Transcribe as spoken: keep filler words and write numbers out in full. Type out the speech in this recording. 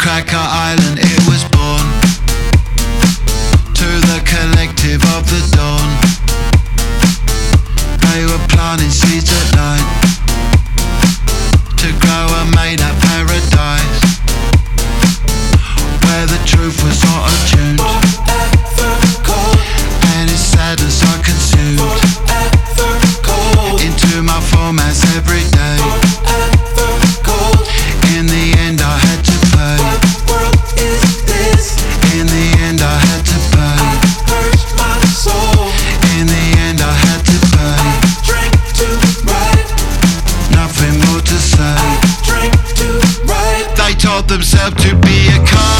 Cracker Island it was born, to the collective of the dawn. They were planting seeds at night to grow a made up paradise, where the truth was auto-tuned and its sadness I consumed into my formats every day. In the end I had to pay. In the end I had to pay. In the end I had to pay. Nothing more to say. They told themselves to be a car.